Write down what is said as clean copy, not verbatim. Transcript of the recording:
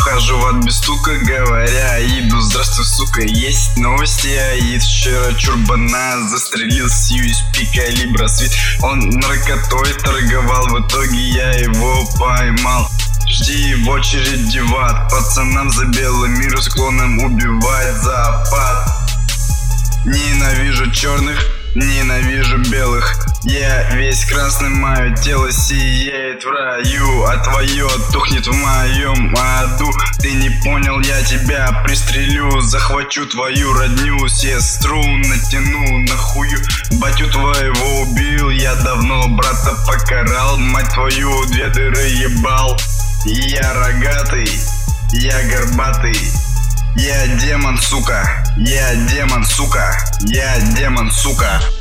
Ухожу от без стука, говоря Аиду: здравствуй, сука, есть новости, Аид. Вчера чурбана застрелил с USP калибра свит. Он наркотой торговал, в итоге я его поймал. Жди в очереди в ад, пацанам за белый мир склонным убивать запад. Ненавижу черных, ненавижу белых. Я весь красный, мое тело сияет в раю, а твое тухнет в моем аду. Ты не понял, я тебя пристрелю, захвачу твою родню, сестру натяну на хую. Батю твоего убил, я давно брата покарал, мать твою 2 дыры ебал. Я рогатый, я горбатый, я демон, сука, я демон, сука, я демон, сука.